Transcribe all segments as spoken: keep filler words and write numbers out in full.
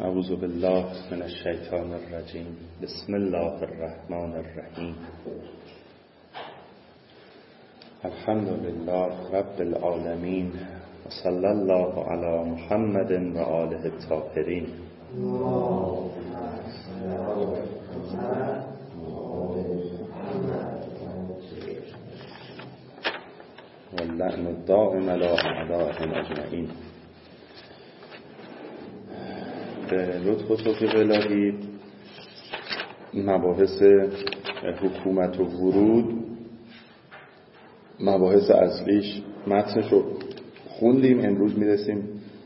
اعوذ بالله من الشیطان الرجیم. بسم الله الرحمن الرحیم. الحمد لله رب العالمین و صلی الله علی محمد و آله الطاهرین. و اللعن الدائم علی اعدائهم اجمعین. به لطف و توفیق الهی مباحث حکومت و ورود، مباحث اصلیش متنش رو خوندیم. امروز میرسیم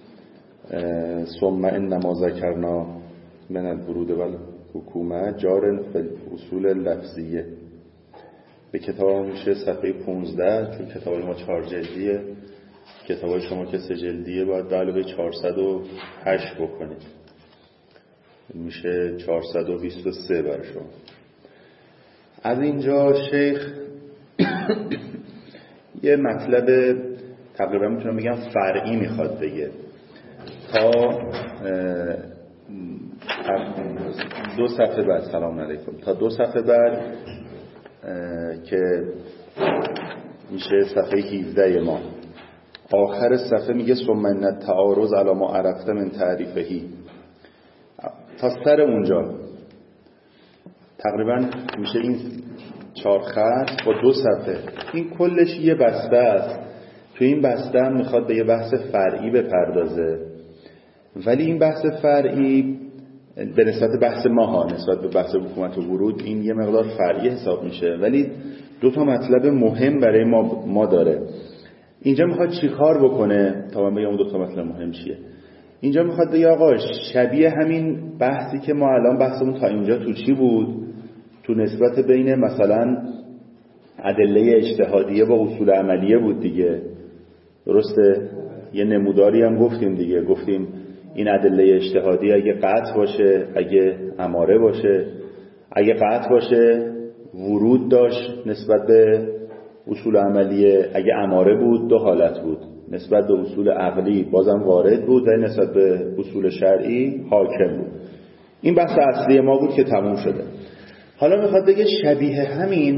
ثم انما ذکرنا من الورود و الحکومت جار فی الاصول لفظیه. به کتاب میشه صفحه پانزده، چون کتاب ما چهار جلدیه، کتاب شما که سه جلدیه باید به علاوه چهارصد و هشت بکنید، میشه چهارصد و بیست و سه برای شما. از اینجا شیخ یه مطلب تقریبا میتونم بگم فرعی میخواد بگه. تا دو صفحه بعد، سلام علیکم، تا دو صفحه بعد که میشه صفحه هفده ما، آخر صفحه میگه ثم ان التعارض علی ما عرفت من تعریفهی. تا سر اونجا تقریبا میشه این چهار خط با دو صفحه. این کلش یه بسته است. تو این بسته هم میخواد به یه بحث فرعی بپردازه، ولی این بحث فرعی به نسبت بحث ما ها، نسبت به بحث حکومت و ورود، این یه مقدار فرعی حساب میشه، ولی دو تا مطلب مهم برای ما ما داره. اینجا میخواد چی کار بکنه تا من بگم اون دو تا مطلب مهم چیه. اینجا میخواد بگه آقا شبیه همین بحثی که ما الان بحثمون تا اینجا تو چی بود، تو نسبت بین مثلا ادله اجتهادیه با اصول عملیه بود دیگه، درسته؟ یه نموداری هم گفتیم دیگه، گفتیم این ادله اجتهادی اگه قطع باشه، اگه اماره باشه. اگه قطع باشه ورود داشت نسبت به اصول عملیه، اگه اماره بود دو حالت بود، نسبت به اصول عقلی بازم وارد بود و نسبت به اصول شرعی حاکم بود. این بحث اصلی ما بود که تموم شده. حالا میخواد بگه شبیه همین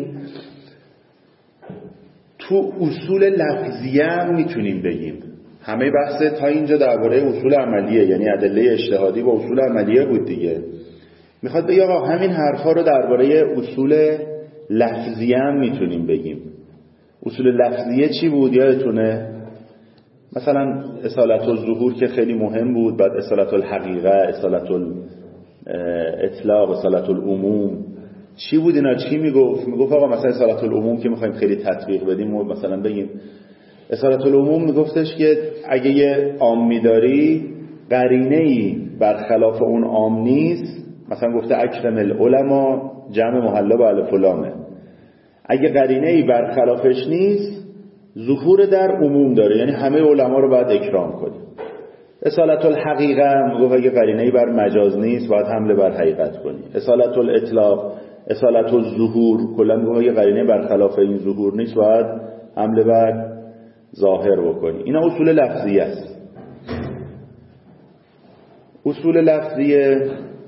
تو اصول لفظیه هم میتونیم بگیم. همه بحث تا اینجا درباره اصول عملیه، یعنی ادله اجتهادی با اصول عملیه بود دیگه. میخواد بگه آقا همین حرفا رو درباره اصول لفظیه هم میتونیم بگیم. اصول لفظیه چی بود یادتونه؟ مثلا اصالت الظهور که خیلی مهم بود، بعد اصالت الحقیقه، اصالت الاطلاق، اصالت العموم. چی بود اینا؟ چی میگفت؟ میگفت آقا مثلا اصالت العموم که میخوایم خیلی تطبیق بدیم و مثلا بگیم اصالت العموم میگفتش که اگه یه عامی داری قرینه‌ای برخلاف اون عام نیست، مثلا گفته اکرم العلماء جمع محلا به الف و لامه، اگه قرینه‌ای برخلافش نیست ظهور در عموم داره، یعنی همه علما رو باید اکرام کنی. اصالت الحقیقه میگه اگه قرینه‌ای بر مجاز نیست باید حمله بر حقیقت کنی. اصالت الاطلاق، اصالت الظهور، کلا میگه اگه قرینه برخلاف این ظهور نیست باید حمله بر ظاهر بکنی. اینا اصول لفظیه است. اصول لفظیه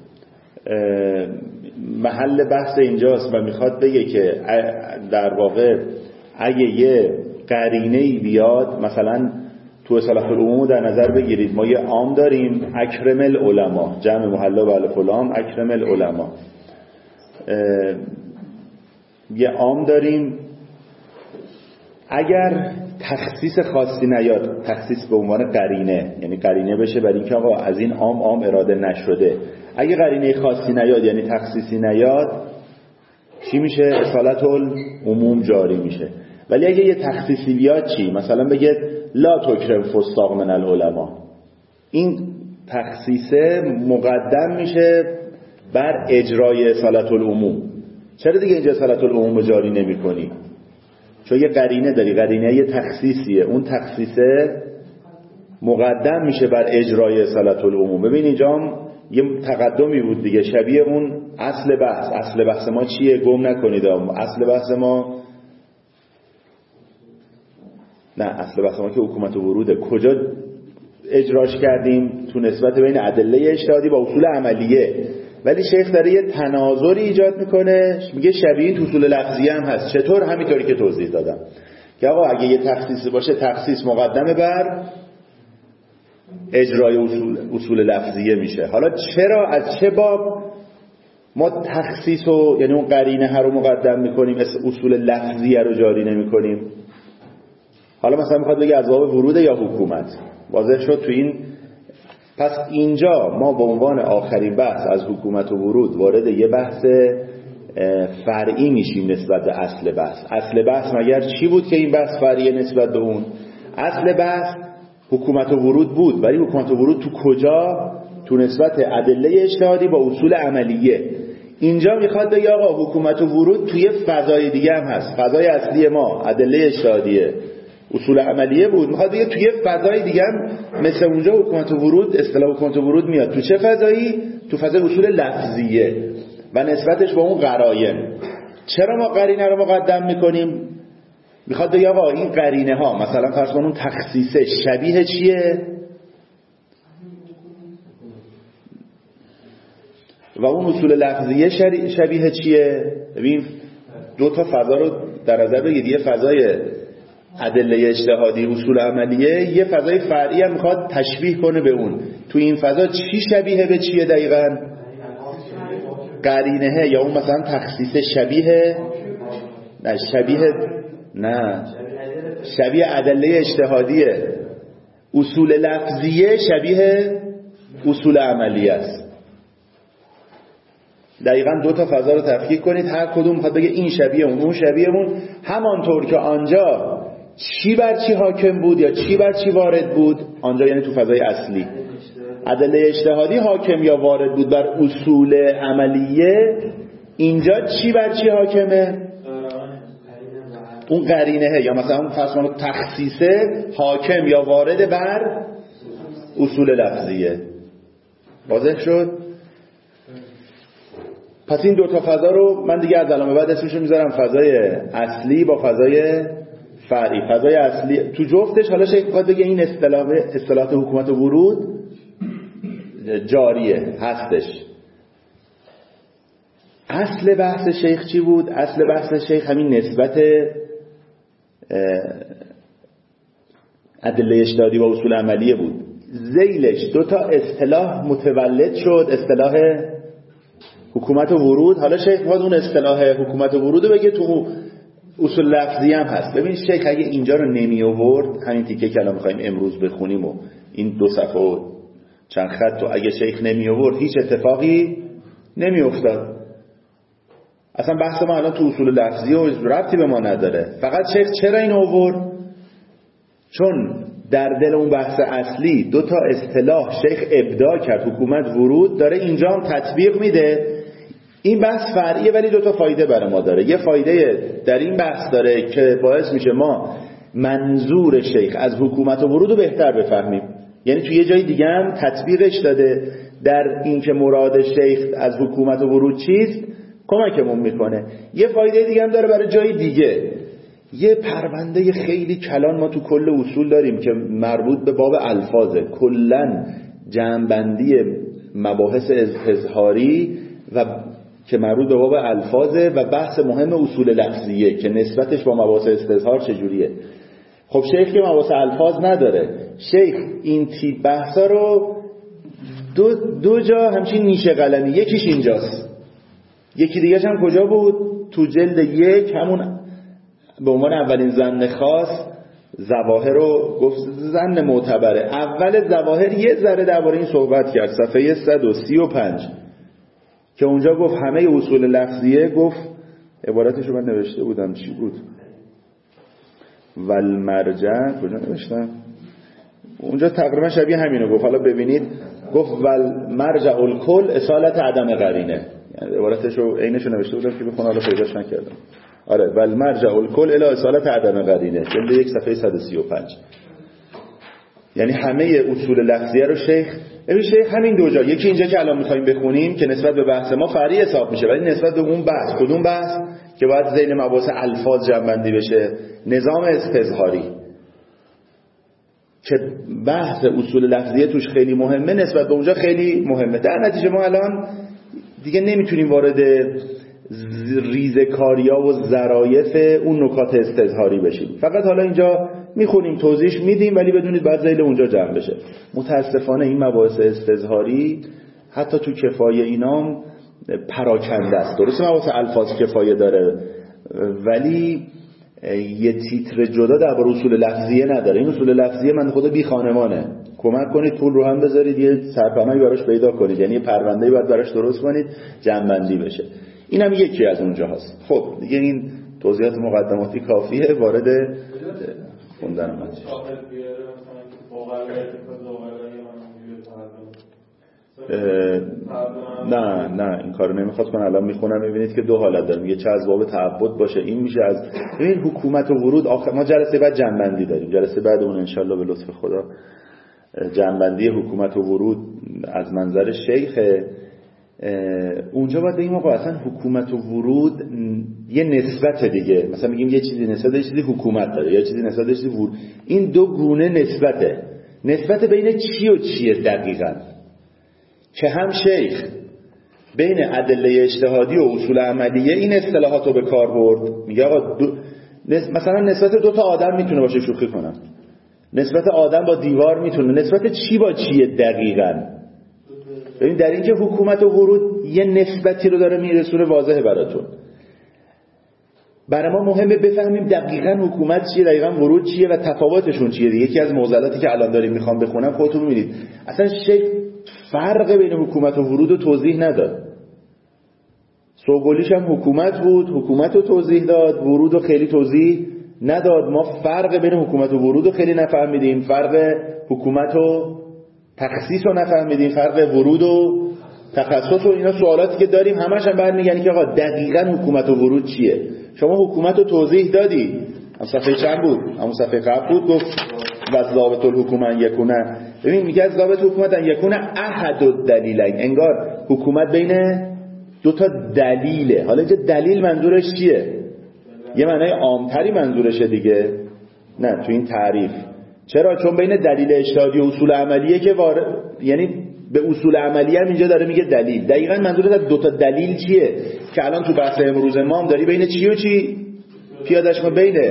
محل بحث اینجاست و میخواد بگه که در واقع اگه یه قرینه‌ای بیاد، مثلا تو اصالت العموم در نظر بگیرید، ما یه عام داریم اکرم العلماء جمع محلا به الف و لام، اکرم العلماء. یه عام داریم، اگر تخصیص خاصی نیاد، تخصیص به عنوان قرینه، یعنی قرینه بشه برای اینکه آقا از این عام عام اراده نشده، اگه قرینه خاصی نیاد یعنی تخصیصی نیاد، چی میشه؟ اصالت العموم جاری میشه. ولی اگه یه تخصیصی بیاد چی؟ مثلا بگه لا تکرم فساق من العلماء، این تخصیصه مقدم میشه بر اجرای اصالت العموم. چرا دیگه اینجا اصالت العموم جاری نمی کنی؟ چون یه قرینه داری، قرینه یه تخصیصیه، اون تخصیصه مقدم میشه بر اجرای اصالت العموم. ببین اینجا هم یه تقدمی بود دیگه، شبیه اون اصل بحث. اصل بحث ما چیه؟ گم نکنید. اصل بحث ما نه اصل بحث ما که حکومت و وروده. کجا اجراش کردیم تو نسبت بین ادله اجتهادی با اصول عملیه، ولی شیخ داره یه تناظری ایجاد میکنه، میگه شبیه این اصول لفظیه هم هست. چطور؟ همینطوری که توضیح دادم که آقا اگه یه تخصیص باشه، تخصیص مقدمه بر اجرای اصول اصول لفظیه میشه. حالا چرا از چه باب ما تخصیص و یعنی اون قرینه ها رو مقدم میکنیم، اصول لفظیه رو جاری نمیکنیم؟ حالا مثلا میخواد بگه از باب ورود یا حکومت. واضح شد تو این. پس اینجا ما به عنوان آخرین بحث از حکومت و ورود وارد یه بحث فرعی میشیم نسبت به اصل بحث. اصل بحث مگر چی بود که این بحث فرعی نسبت به اون؟ اصل بحث حکومت و ورود بود، ولی حکومت و ورود تو کجا؟ تو نسبت ادله اجتهادی با اصول عملیه. اینجا میخواد بگه آقا حکومت و ورود توی فضای دیگه هم هست. فضای اصلی ما ادله اجتهادیه، اصول عملیه بود، میخواد بگه توی فضای دیگه هم مثل اونجا حکومت و ورود، اصطلاح حکومت و ورود میاد. تو چه فضایی؟ تو فضای اصول لفظیه و نسبتش با اون قراین. چرا ما قرینه رو مقدم میکنیم؟ میخواد بگه آقا این قرینه ها، مثلا فرض کن اون تخصیصه شبیه چیه و اون اصول لفظیه شبیه چیه. ببین دو تا فضا رو در نظر بگید، یه فضای ادله اجتهادی اصول عملیه، یه فضای فرعی هم میخواد تشبیه کنه به اون. تو این فضا چی شبیه به چیه دقیقاً؟ قرینه، یا اون مثلا تخصیص شبیه نه شبیه نه شبیه ادله اجتهادیه، اصول لفظیه شبیه اصول عملیه است. دقیقاً دو تا فضا رو تفکیک کنید، هر کدوم میخواد بگه این شبیه اون، اون شبیه اون. همانطور که آنجا چی بر چی حاکم بود یا چی بر چی وارد بود، آنجا یعنی تو فضای اصلی ادله اجتهادی حاکم یا وارد بود بر اصول عملیه، اینجا چی بر چی حاکمه؟ اون قرینه، یا مثلا اون فصل تخصیصه حاکم یا وارد بر اصول لفظیه. واضح شد؟ پس این دو تا فضا رو من دیگه از الان به بعد اسمشو میذارم فضای اصلی با فضای فرعی. فضای اصلی تو جفتش حالا شیخ میخواد بگه این اصطلاح اصطلاحات حکومت و ورود جاریه، هستش. اصل بحث شیخ چی بود؟ اصل بحث شیخ همین نسبت ادله اجتهادی با اصول عملیه بود. ذیلش دو تا اصطلاح متولد شد، اصطلاح حکومت و ورود. حالا شیخ میخواد اون اصطلاح حکومت و ورود رو بگه تو اصول لفظی هم هست. ببین شیخ اگه اینجا رو نمی آورد، همین تیکه که الان میخوایم امروز بخونیم و این دو صفحه و چند خط، و اگه شیخ نمی آورد هیچ اتفاقی نمی افتاد. اصلا بحث ما الان تو اصول لفظی و ربطی به ما نداره. فقط شیخ چرا این آورد؟ چون در دل اون بحث اصلی دو تا اصطلاح شیخ ابداع کرد، حکومت ورود، داره اینجا هم تطبیق میده. این بحث فرعیه ولی دو تا فایده برای ما داره. یه فایده در این بحث داره که باعث میشه ما منظور شیخ از حکومت و ورود رو بهتر بفهمیم، یعنی تو یه جای دیگه هم تطبیقش داده در این که مراد شیخ از حکومت و ورود چیست، کمکمون میکنه. یه فایده دیگه هم داره برای جای دیگه. یه پرونده خیلی کلان ما تو کل اصول داریم که مربوط به باب الفاظه، کلن جمع‌بندی مباحث اظهاری و که مربوط به باب الفاظه و بحث مهم اصول لفظیه که نسبتش با مباحث استظهار چجوریه. خب شیخ که مباحث الفاظ نداره، شیخ این تیپ بحثا رو دو, دو جا همچین نیشه قلمی، یکیش اینجاست، یکی دیگه هم کجا بود؟ تو جلد یک، همون به عنوان اولین ظن خاص ظواهر رو گفت ظن معتبره. اول ظواهر یه ذره درباره این صحبت کرد، صفحه صد و سی و پنج، که اونجا گفت همه اصول لفظیه، گفت عبارتش رو من نوشته بودم چی بود؟ والمرجع، کجا نوشتم؟ اونجا تقریبا شبیه همینو گفت. حالا ببینید، گفت والمرجع الکل اصالت عدم قرینه، یعنی عبارتش رو عینش رو نوشته بودم که بخونم، حالا پیداش نکردم. آره، والمرجع الکل الی اصالت عدم قرینه، جلد یک صفحه صد و سی و پنج. یعنی همه اصول لفظیه رو شیخ، ببین شیخ همین دو جا، یکی اینجا که الان می‌خوایم بخونیم که نسبت به بحث ما فرعی حساب میشه، ولی نسبت به اون بحث، کدوم بحث که باید ذیل مباحث الفاظ جمع بندی بشه، نظام استظهاری، که بحث اصول لفظیه توش خیلی مهمه نسبت به اونجا خیلی مهمه. در نتیجه ما الان دیگه نمیتونیم وارد ریزکاریا و ظرایف اون نکات استظهاری بشیم، فقط حالا اینجا میخونیم توضیح میدیم ولی بدونید بعد ذیل اونجا جمع بشه. متاسفانه این مباحث استظهاری حتی تو کفایه اینام پراکنده است. درسته مباحث الفاظ کفایه داره ولی یه تیتر جدا درباره اصول لفظیه نداره. این اصول لفظیه من خدا بی خانمانه، کمک کنید پول رو هم بذارید یه سرپناهی براش پیدا کنید، یعنی یه پرونده‌ای باید براش درست کنید جمع‌بندی بشه. اینم یکی از اونجا هست. خب دیگه این توضیحات مقدماتی کافیه، وارد خوندن من نه نه این کارو نمیخواد کنه. الان میخونم میبینید که دو حالت داره، میگه چه از باب تعبد باشه، این میشه از این حکومت و ورود. آخر ما جلسه بعد جنبندی داریم، جلسه بعد اون انشالله به لطف خدا جنبندی حکومت و ورود از منظر شیخ. اونجا باید بگیم آقا اصلا حکومت و ورود یه نسبت دیگه، مثلا میگیم یه چیزی نسبت یه چیزی حکومت داره، یه چیزی نسبت یه چیزی ورود. این دو گونه نسبته. نسبت بین چی و چیه دقیقاً که هم شیخ بین ادله اجتهادی و اصول عملیه این اصطلاحات رو به کار برد. میگه آقا دو... مثلا نسبت دو تا آدم میتونه باشه، شوخی کنم، نسبت آدم با دیوار میتونه، نسبت چی با چیه دقیقاً. ببین در این که حکومت و ورود یه نسبتی رو داره میرسونه واضحه براتون. برای ما مهمه بفهمیم دقیقاً حکومت چیه، دقیقاً ورود چیه و تفاوتشون چیه. یکی از معضلاتی که الان داریم میخوام بخونم خودتون میبینید اصلا شیخ فرق بین حکومت و ورود رو توضیح نداد. سوگلیش هم حکومت بود، حکومت رو توضیح داد، ورود رو خیلی توضیح نداد. ما فرق بین حکومت و ورود رو خیلی نفهمیدیم، فرق حکومت و تخصیص رو نفهمیدیم، فرق ورود و تخصص و اینا سوالاتی که داریم همش هم برمیگردن که آقا دقیقاً حکومت و ورود چیه. شما حکومت رو توضیح دادی، هم صفحه چند بود؟ همون صفحه قبل بود، گفت و ضابط الحکومت یکونه. ببین میگه از ضابط حکومت یکونه احد الدلیلین، انگار حکومت بین دو تا دلیله. حالا اینجا دلیل منظورش چیه؟ یه معنای عامتری منظورشه دیگه، نه تو این تعریف. چرا؟ چون بین دلیل اجتهادی و اصول عملیه که وارد، یعنی به اصول عملیه هم اینجا داره میگه دلیل. دقیقاً منظور از دو تا دلیل چیه که الان تو بحث امروز ما هم داری بین چی و چی پیادهش ما، بین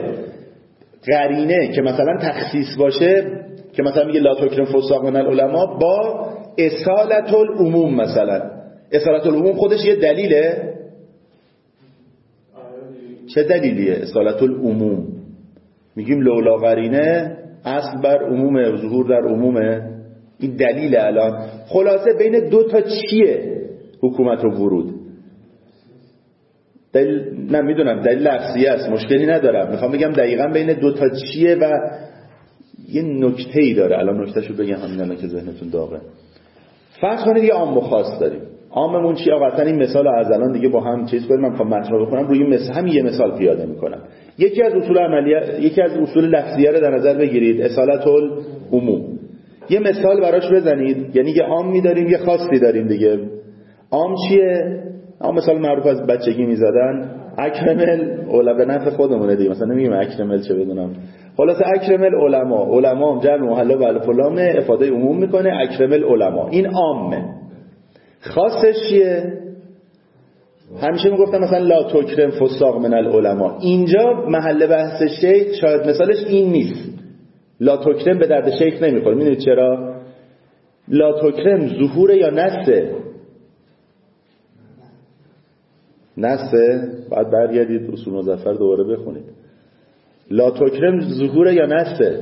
قرینه که مثلا تخصیص باشه که مثلا میگه لا تکرم فساق من العلماء، با اصالت العموم. مثلا اصالت العموم خودش یه دلیله. چه دلیلیه اصالت العموم؟ میگیم لولا قرینه اصل بر عمومه، ظهور در عمومه. این دلیل. الان خلاصه بین دو تا چیه حکومت و ورود؟ دلیل نه میدونم دلیل لفظی است، مشکلی ندارم، میخوام بگم دقیقاً بین دو تا چیه و یه نکته‌ای داره. الان نکتهشو بگم همین الان که ذهنتون داغه. فرض کنید یه عام و خاص داریم. عاممون چیه؟ آقا این مثال از الان دیگه با هم چیز کنیم، من میخوام متن رو بخونم روی مثال، همین یه مثال پیاده میکنم. یکی از اصول عملیه، یکی از اصول لفظیه رو در نظر بگیرید، اصالت العموم. یه مثال براش بزنید، یعنی یه عام می‌داریم یه خاصی داریم دیگه. عام چیه؟ عام مثال معروف از بچگی میزدن، اکرمل علما، به نفع خودمونه دیگه، مثلا نمیگیم اکرمل چه بدونم، خلاص اکرمل علما، علما هم جمع محله و الفلامه، افاده عموم میکنه، اکرمل علما. این عامه. خاصش چیه؟ همیشه میگفتم مثلا لا تکرم فساق من العلماء. اینجا محل بحث شیخ شاید مثالش این نیست. لا تکرم به درد شیخ نمیخوره. میدونید چرا؟ لا تکرم ظهور یا نسه؟ نسه. بعد برگردید اصول مظفر دوباره بخونید. لا تکرم ظهور یا نسه؟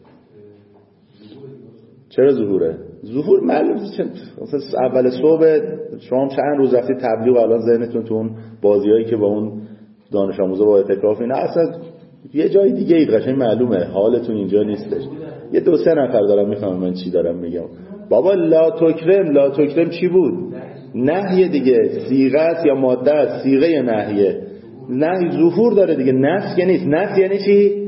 چرا ظهوره؟ ظهور معلوم مثلا اول صبح شما چند روز رفتید تبلیغ و الان ذهنتون تو اون بازیایی که با اون دانش آموزا با اعتکاف اینا اصلا یه جای دیگه اید، قشنگ معلومه حالتون اینجا نیستش. یه دو سه نفر دارم میفهمم من چی دارم میگم. بابا لا تکرم، لا تکرم چی بود؟ نهی دیگه، صیغه است یا ماده است، صیغه نهیه. نهی ظهور داره دیگه، نفی نیست. نفی یعنی چی؟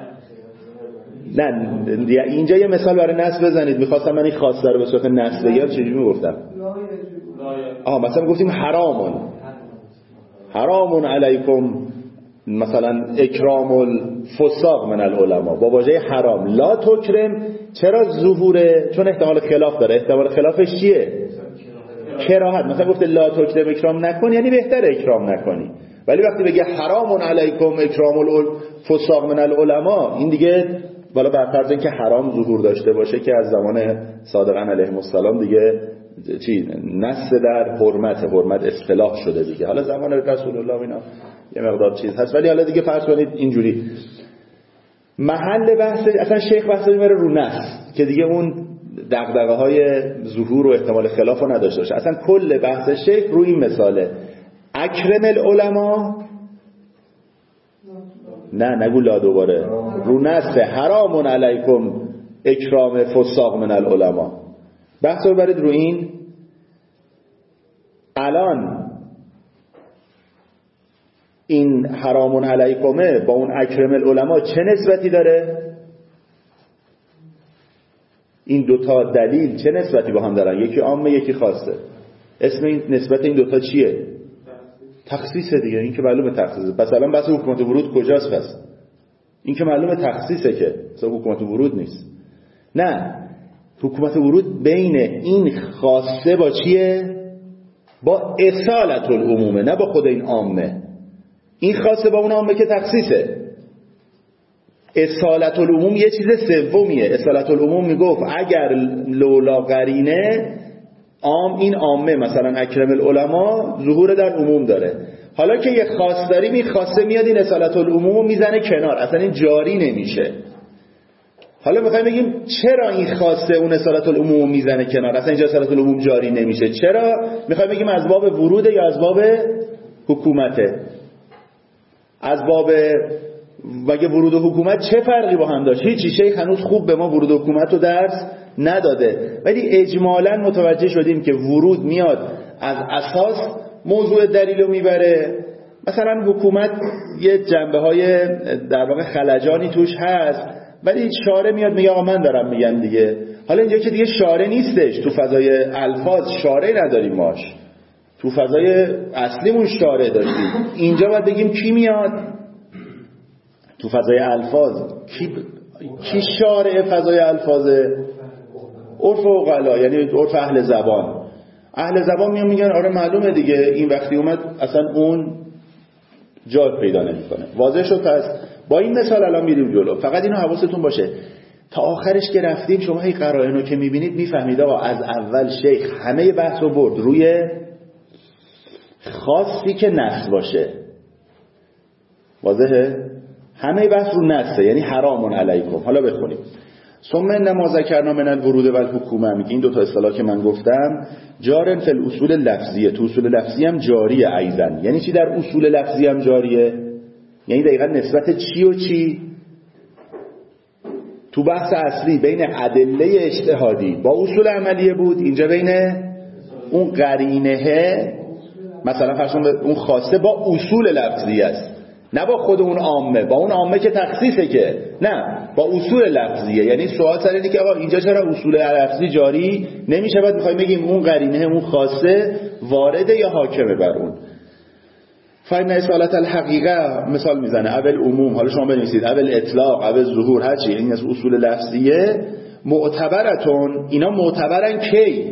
نه اینجا یه مثال برای نصب بزنید. میخواستم من این خواسته رو به صورت نصب بگم، چجوری میگفتم؟ آها مثلا گفتیم حرامون حرامون علیکم مثلا اکرام الفساق من العلماء با واژه حرام. لا تکرم چرا ظهوره؟ چون احتمال خلاف داره. احتمال خلافش چیه؟ کراهت. مثلا گفته لا تکرم اکرام نکن، یعنی بهتر اکرام نکنی. ولی وقتی بگه حرام علیکم اکرام الفساق من العلماء، این دیگه بالا بر فرض اینکه حرام ظهور داشته باشه که از زمان صادقان علیهم السلام دیگه چی نص در حرمت حرمت اصطلاح شده دیگه. حالا زمان رسول الله اینا یه مقدار چیز هست، ولی حالا دیگه فرض کنید اینجوری محل بحث اصلا شیخ بحث میبره رو نص که دیگه اون دغدغه های ظهور و احتمال خلاف رو نداشته باشه. اصلا کل بحث شیخ رو این مثاله. اکرم العلماء، نه نگو لا دوباره، رو نص حرام علیکم اکرام فساق من العلماء. بحث رو برید رو این. الان این حرام علیکمه با اون اکرم العلماء چه نسبتی داره؟ این دوتا دلیل چه نسبتی با هم دارن؟ یکی عامه یکی خاصه. اسم این نسبت این دوتا چیه؟ تخصیصه دیگه. این که معلومه تخصیصه. پس الان بحث حکومت ورود کجاست پس؟ این که معلومه تخصیصه که مثلا حکومت ورود نیست. نه، حکومت ورود بین این خاصه با چیه؟ با اصالت العمومه، نه با خود این عامه. این خاصه با اون عامه که تخصیصه. اصالت العموم یه چیز سومیه. اصالت العموم میگفت اگر لولا قرینه عام، این عامه مثلا اکرم العلماء ظهور در عموم داره. حالا که یه خاص داریم، این خاصه میاد این اصالت العموم میزنه کنار، اصلا این جاری نمیشه. حالا میخوایم بگیم چرا این خاصه اون اصالت العموم میزنه کنار، اصلا اینجا اصالت العموم جاری نمیشه. چرا؟ میخوایم بگیم از باب وروده یا از باب حکومته؟ از باب وگه ورود و حکومت چه فرقی با هم داشت؟ هیچی. شیخ هنوز خوب به ما ورود و حکومت رو درس نداده، ولی اجمالاً متوجه شدیم که ورود میاد از اساس موضوع دلیل رو میبره. مثلا حکومت یه جنبه های در واقع خلجانی توش هست، ولی شارع میاد میگه آقا من دارم میگم دیگه. حالا اینجا که دیگه شارع نیستش، تو فضای الفاظ شارع نداریم ماش، تو فضای اصلیمون شارع داشتیم. اینجا باید بگیم کی میاد تو فضای الفاظ، کی کی شارع فضای الفاظه؟ عرف عقلا، یعنی عرف اهل زبان. اهل زبان میان میگن آره معلومه دیگه، این وقتی اومد اصلا اون جای پیدا نمیکنه. واضح شد؟ پس با این مثال الان میریم جلو. فقط اینو حواستون باشه تا آخرش که رفتیم شما هی قرائنو که میبینید میفهمید آقا از اول شیخ همه بحث رو برد روی خاصی که نص باشه. واضحه؟ همه بحث رو نصه، یعنی حرام علیکم. حالا بخونیم. ثم انما ذکرنا من الورود و الحکومه، میگه این دو تا اصطلاح که من گفتم جارن فی الاصول لفظیه، تو اصول لفظی هم جاریه ایضا. یعنی چی در اصول لفظی هم جاریه؟ یعنی دقیقاً نسبت چی و چی؟ تو بحث اصلی بین ادله اجتهادی با اصول عملیه بود، اینجا بین اون قرینه مثلا فرض کن اون خاصه با اصول لفظی است، نه با خود اون عامه. با اون عامه که تخصیصه که نه، با اصول لفظیه. یعنی سوال سر اینه که آقا اینجا چرا اصول لفظی جاری نمیشه؟ بعد میخوایم بگیم اون قرینه اون خاصه وارده یا حاکمه بر اون. فاین اصالت الحقیقه مثال میزنه اول عموم، حالا شما بنویسید اول اطلاق اول ظهور هر چی، این از اصول لفظیه معتبرتون. اینا معتبرن کی؟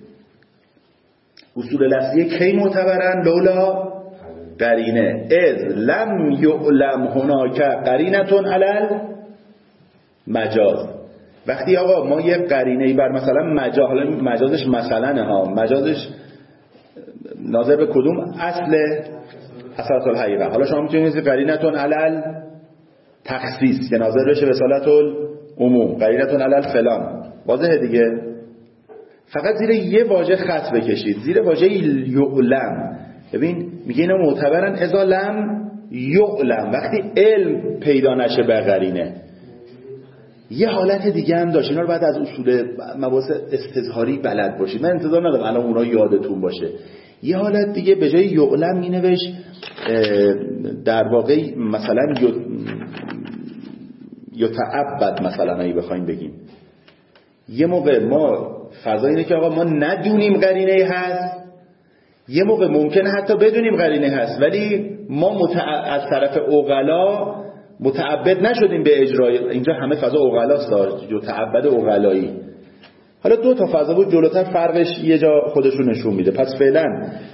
اصول لفظیه کی معتبرن؟ لولا قرینه. اذ لم یعلم هناک قرینتون علل مجاز. وقتی آقا ما یه قرینه‌ای بر مثلا مجاز، حالا مجازش مثلا ها، مجازش ناظر به کدوم اصل؟ اصالت الحقیقه. حالا شما میتونید قرینتون علل تخصیص که ناظر بشه به اصالت العموم، قرینتون علل فلان. واضحه دیگه؟ فقط زیر یه واژه خط بکشید، زیر واژه یعلم. ببین میگه اینا معتبرن اذا لم یعلم، وقتی علم پیدا نشه به قرینه. یه حالت دیگه هم داشت، اینا رو بعد از اصول مباحث استظهاری بلد باشید. من انتظار ندارم الان اونا یادتون باشه. یه حالت دیگه به جای یعلم می نوشت در واقع مثلا یتعبد، مثلا اگه بخوایم بگیم یه موقع ما فضا اینه که آقا ما ندونیم قرینه هست، یه موقع ممکنه حتی بدونیم قرینه هست ولی ما متع... از طرف عقلا متعبد نشدیم به اجرای. اینجا همه فضا عقلاست، جو تعبد عقلایی. حالا دو تا فضا بود جلوتر فرقش یه جا خودش رو نشون میده. پس فعلا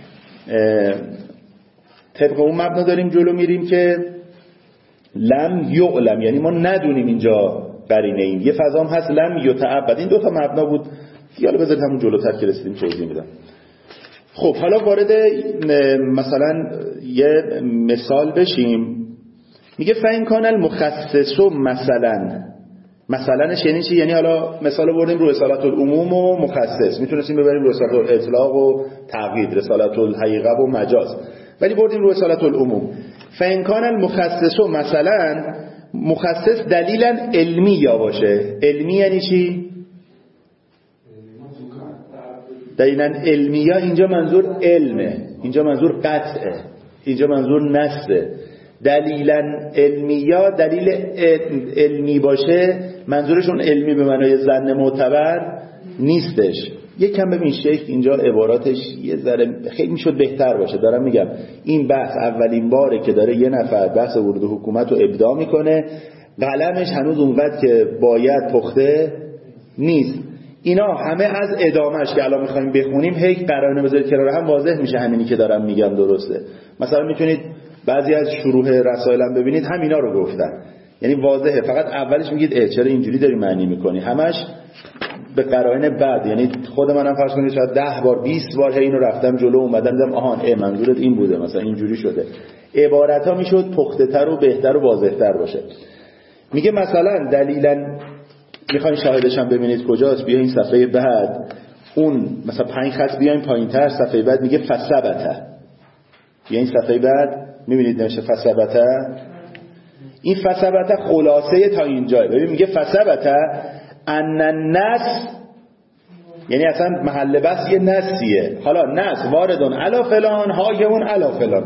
طبق اون مبنا داریم جلو میریم که لم یعلم، یعنی ما ندونیم اینجا قرینه ایم. یه فضا هم هست لم یتعبد. این دو تا مبنا بود. حالا بذارید همون جلوتر که رسیدیم توضیح میدم. خب حالا وارد مثلا یه مثال بشیم. میگه فین کان المخصص مثلا، مثلنش یعنی چی؟ یعنی حالا مثال بردیم رو رسالت العموم و مخصص، میتونستیم ببریم رو رسالت الاطلاق و تقیید، رسالت الحقیقه و مجاز، ولی بردیم رو رسالت العموم. فین کان المخصص مثلا، مخصص دلیلا علمی یا باشه. علمی یعنی چی؟ دلیلا علمی یا اینجا منظور علمه، اینجا منظور قطعه، اینجا منظور نصه. دلیلا علمی یا دلیل علمی باشه، منظورشون علمی به معنای ظن معتبر نیستش. یکم ببین شیخ اینجا عباراتش یه ذره خیلی میشد بهتر باشه. دارم میگم این بحث اولین باره که داره یه نفر بحث ورود حکومت رو ابداع میکنه، قلمش هنوز اونقدر که باید پخته نیست. اینا همه از ادامهش که الان میخوایم بخونیم هی قراره بذارید کنار هم، واضح میشه همینی که دارم میگم درسته. مثلا میتونید بعضی از شروح رسائلم ببینید همینا رو گفتن، یعنی واضحه. فقط اولش میگید اه چرا اینجوری داری معنی میکنی، همش به قرائن بعد. یعنی خود منم فرض کنید شاید ده بار بیست بار اینو رفتم جلو اومدم دیدم آهان اه منظورت این بوده، مثلا اینجوری شده. عبارت ها میشد پخته تر و بهتر و واضح تر باشه. میگه مثلا دلیلا، میخواین شاهدش هم ببینید کجاست، بیاین صفحه بعد، اون مثلا پنج خط بیاین پایینتر، صفحه بعد میگه فثبته. بیاین صفحه بعد میبینید نوشته فثبته. این فثبته خلاصه تا اینجا. ببین میگه فثبته ان النص، یعنی اصلا محل بحث یه نصیه. حالا نص واردون علی فلان حاکمون علی فلان،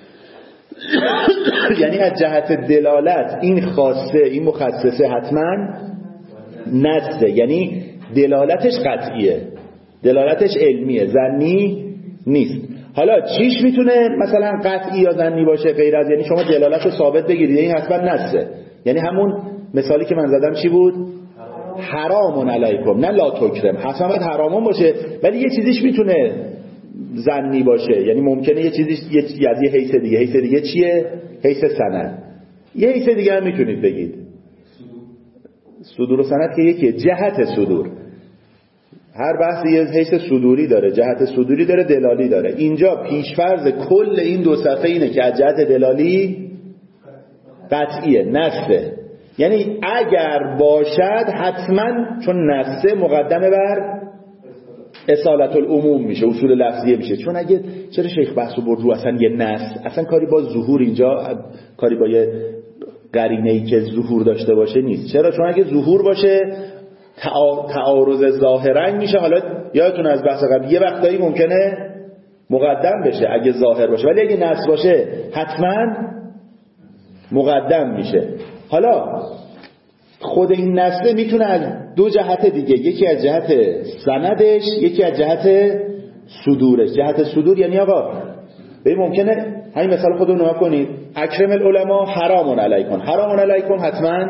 یعنی از جهت دلالت این خاصه این مخصصه حتما نصه، یعنی دلالتش قطعیه، دلالتش علمیه، ظنی نیست. حالا چیش میتونه مثلا قطعی یا ظنی باشه غیر از، یعنی شما دلالت رو ثابت بگیرید این حتما نصه. یعنی همون مثالی که من زدم چی بود؟ حرامون علیکم، نه لا تکرم. حتما باید حرامون باشه، ولی یه چیزیش میتونه ظنی باشه، یعنی ممکنه یه چیزیش یه از یه حیث دیگه. حیث دیگه چیه؟ حیث سند. یه حیث دیگه هم میتونید بگید صدور و سند که یکیه، جهت صدور. هر بحثی یه حیث صدوری داره، جهت صدوری داره، دلالی داره. اینجا پیشفرض کل این دو صفحه اینه که از جهت دلالی قطعیه، نصه. یعنی اگر باشد حتما، چون نصه مقدمه بر اصالت العموم میشه، اصول لفظیه میشه. چون اگه چرا شیخ بحثو برد رو اصلا یه نص، اصلا کاری با ظهور اینجا، کاری با یه قرینه‌ای که ظهور داشته باشه نیست. چرا؟ چون اگه ظهور باشه تعارض ظاهرا میشه. حالا یادتون از بحث قبل یه وقتایی ممکنه مقدم بشه اگه ظاهر باشه، ولی اگه نص باشه حتما مقدم میشه. حالا خود این نص میتونه از دو جهت دیگه، یکی از جهت سندش، یکی از جهت صدورش. جهت صدور یعنی آقا ببین ممکنه همین مثال خودتون نگاه کنید، اکرم العلماء حرامون علیکم، حرامون علیکم حتما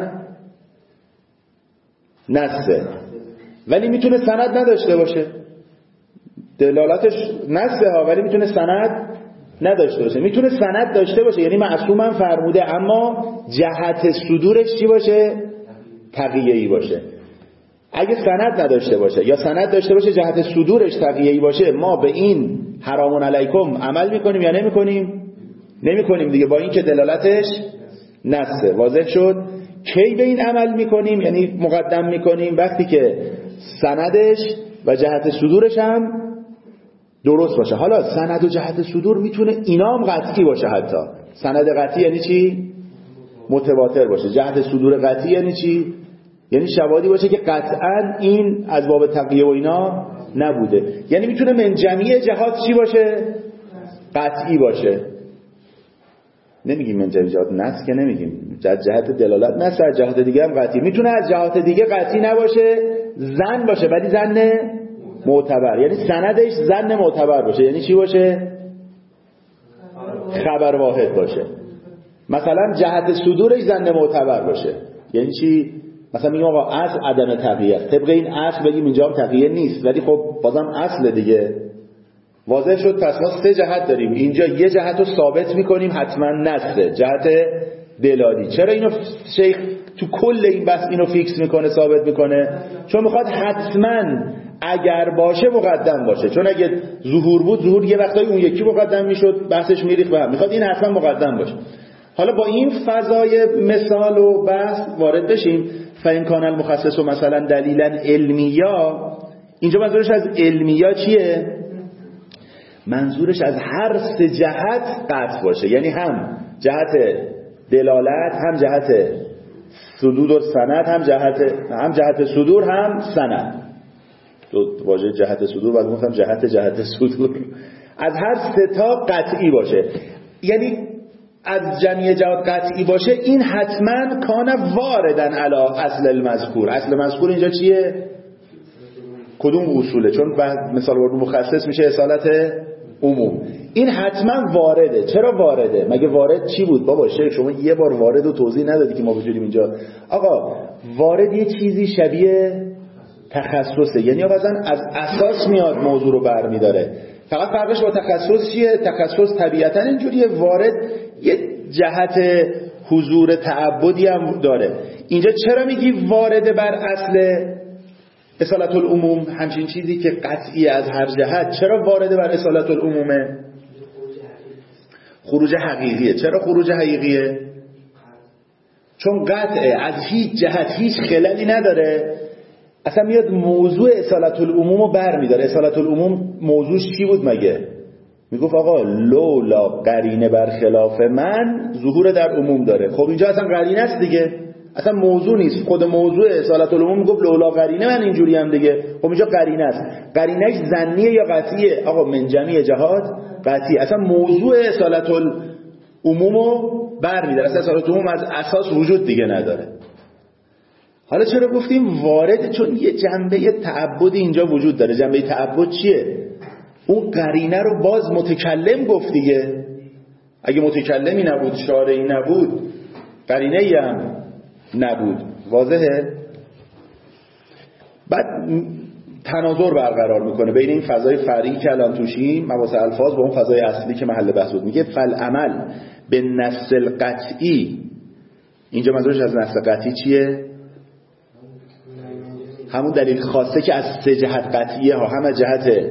نصه، ولی میتونه سند نداشته باشه. دلالتش نصه ها، ولی میتونه سند نداشته باشه. میتونه سند داشته باشه، یعنی معصوم هم فرموده، اما جهت صدورش چی باشه؟ تقیه‌ای باشه. اگه سند نداشته باشه یا سند داشته باشه جهت صدورش تقیه‌ای باشه، ما به این حرامون علیکم عمل میکنیم یا نمیکنیم؟ نمیکنیم دیگه، با این که دلالتش نصه. واضح شد؟ کی به این عمل میکنیم؟ یعنی مقدم میکنیم وقتی که سندش و جهت صدورش هم درست باشه. حالا سند و جهت صدور میتونه اینا هم قطعی باشه. حتی سند قطعی یعنی چی؟ متواتر باشه. جهت صدور قطعی یعنی چی؟ یعنی شواهدی باشه که قطعا این از باب تقیه و اینا نبوده. یعنی میتونه من جمعی جهات چی باشه؟ قطعی باشه. نمیگیم من جمعی جهات نص که نمیگیم، جهت دلالت نص، از جهات دیگه هم قطعی. میتونه از جهات دیگه قطعی نباشه، ظن باشه، ولی ظن معتبر. یعنی سندش ظن معتبر باشه. یعنی چی باشه؟ خبر واحد باشه. مثلا جهت صدورش ظن معتبر باشه. یعنی چی؟ مثلا میگم آقا اصل عدم تقیه، طبق این اصل بگیم اینجا هم تقیه نیست، ولی خب بازم اصل دیگه. واضح شد؟ پس ما سه جهت داریم. اینجا یه جهت رو ثابت میکنیم حتما نسه، جهت دلالی. چرا اینو شیخ تو کل این بحث اینو فیکس میکنه، ثابت میکنه؟ چون میخواد حتما اگر باشه مقدم باشه. چون اگه ظهور بود، ظهور یه وقتایی اون یکی مقدم میشد، بحثش میریخت به هم. میخواد این حتما مقدم باشه. حالا با این فضای مثال و بحث وارد بشیم. فإن کان المخصص مثلا دلیلا علمیا، اینجا منظورش از علمیا چیه؟ منظورش از هر سه جهت قطع باشه. یعنی هم جهت دلالت، هم جهت صدور و سند، هم جهت هم جهت صدور هم سند. دو واژه جهت صدور بعد گفتم جهت جهت صدور. از هر سه تا قطعی باشه. یعنی از جمعی جهات قطعی باشه، این حتما کان واردن علی اصل المذکور. اصل مذکور اینجا چیه؟ کدوم اصوله؟ چون بعد مثال وارد مخصص میشه اصالت عموم. این حتما وارده. چرا وارده؟ مگه وارد چی بود؟ بابا شیخ شما یه بار وارد رو توضیح ندادی که ما بتونیم اینجا. آقا وارد یه چیزی شبیه تخصصه. یعنی آقا از اساس میاد موضوع رو برمیداره. فقط فرقش با تخصص چیه؟ تخصص طبیعتا اینجوریه، وارد یه جهت حضور تعبدی هم داره. اینجا چرا میگی وارده بر اصل اصالت العموم؟ همچین چیزی که قطعی از هر جهت، چرا وارده بر اصالت العمومه؟ خروج حقیقیه. چرا خروج حقیقیه؟ چون قطعه، از هیچ جهت هیچ خللی نداره، اصلا میاد موضوع اصالت العموم رو بر میداره. اصالت العموم موضوعش چی بود مگه؟ میگفت آقا لولا قرینه برخلاف من ظهور در عموم داره. خب اینجا اصلا قرینه است دیگه، اصلا موضوع نیست. خود موضوع اصالت العموم میگفت لولا قرینه من اینجوری هم دیگه. خب اینجا قرینه است. قرینهش ظنیه یا قطعیه؟ آقا من جمعی جهات قطعی. اصلا موضوع اصالت العموم رو بر میداره. اصلا اصالت العموم از اساس وجود دیگه نداره. حالا چرا گفتیم وارد؟ چون یه جنبه تعبدی اینجا وجود داره. جنبه تعبد چیه؟ اون قرینه رو باز متکلم گفت دیگه. اگه متکلمی نبود، شارعی نبود، قرینه‌ای هم نبود. واضحه؟ بعد تناظر برقرار میکنه بین این فضای فرعی که الان توشیم، مباحث الفاظ، با اون فضای اصلی که محل بحث بود. میگه فالعمل به نص القطعی. اینجا منظورش از نص قطعی چیه؟ همون دلیل خاصه که از سه جهت قطعیه ها. هم جهت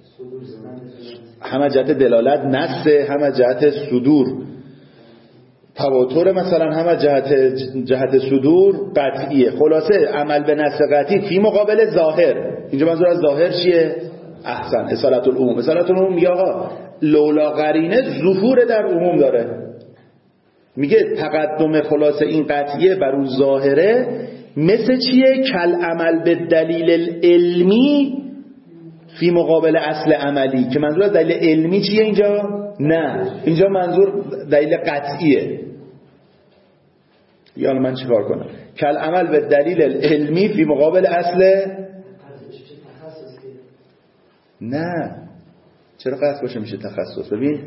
هم جهت دلالت نصه، هم جهت صدور تواتر، مثلا هم جهت جهت صدور قطعیه. خلاصه عمل به نص قطعی فی مقابل ظاهر. اینجا منظور از ظاهر چیه؟ احسن، اصالت العموم. اصالت العموم میگه آقا لولا قرینه ظهور در عموم داره. میگه تقدم خلاصه این قطعیه بر اون ظاهره مثل چیه؟ کل عمل به دلیل علمی فی مقابل اصل عملی. که منظور از دلیل علمی چیه اینجا؟ نه، اینجا منظور دلیل قطعیه. یا من چیکار کنم؟ کل عمل به دلیل علمی فی مقابل اصل. نه، چرا قطع باشه میشه تخصص؟ ببین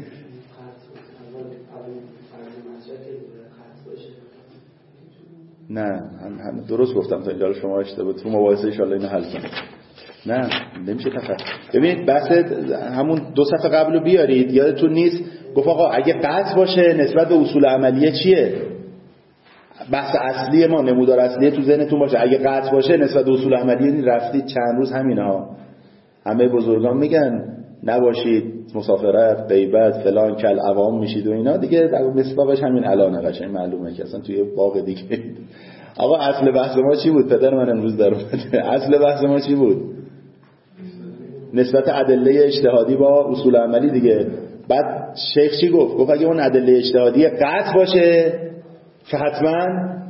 نه، هم هم درست گفتم تا اینجا، شما اشتباه تو مباحثه ان شاء الله اینو حل کنید. نه نمیشه تفکر. ببینید بحث همون دو صفحه قبلو بیارید، یادتون نیست گفت آقا اگه قطع باشه نسبت به اصول عملیه چیه؟ بحث اصلی ما، نمودار اصلی تو ذهنتون باشه. اگه قطع باشه نسبت به اصول عملیه رفتید چند روز همینه ها. همه بزرگان میگن نباشید مسافرت، غیبت، فلان، کل عوام میشید و اینا دیگه. در مصداقش همین الان قشنگ معلومه که اصلا توی باغ دیگه. آقا اصل بحث ما چی بود؟ پدر من امروز در اومده. اصل بحث ما چی بود؟ نسبت ادله اجتهادی با اصول عملی دیگه. بعد شیخ چی گفت؟ گفت اگه اون ادله اجتهادی قطع باشه که حتما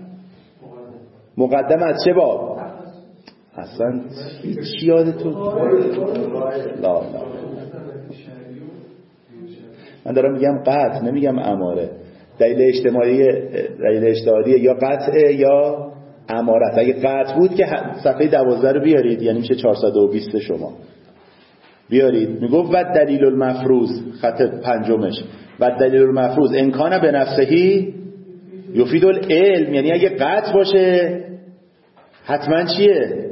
مقدم از چه باب؟ اصلا هیچ یادتون لا لا من دارم میگم قطع، نمیگم اماره. دلیل اجتماعی، دلیل اجتهادی یا قطعه یا امارت. اگه قطع بود که صفحه دوازده رو بیارید، یعنی میشه چهارصد و بیست شما بیارید. میگفت و دلیل المفروض، خط پنجمش، و دلیل المفروض انکان به نفسهی یفید العلم یعنی اگه قطع باشه حتما چیه؟